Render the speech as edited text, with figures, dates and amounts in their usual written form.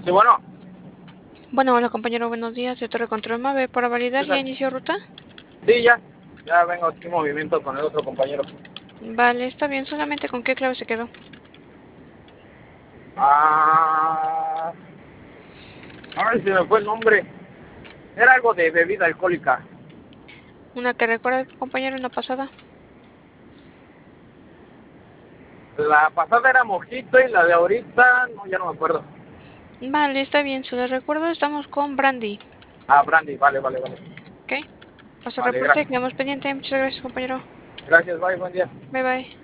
Sí, bueno, Bueno, hola compañero, buenos días. De Torre Control Mave, para validar, ¿qué ¿ya tal? inició ruta? Sí, ya vengo aquí en movimiento con el otro compañero. Vale, está bien, solamente con qué clave se quedó. Ah, ay, se me fue el nombre. Era algo de bebida alcohólica. Una que recuerda, compañero, una pasada. La pasada era mojito y la de ahorita, no, ya no me acuerdo. Vale, está bien, si lo recuerdo, estamos con Brandy. Ah, brandy, vale. ¿Ok? Paso Vale, reporte, gracias. quedamos pendiente. Muchas gracias, compañero. Gracias, bye, buen día. Bye bye.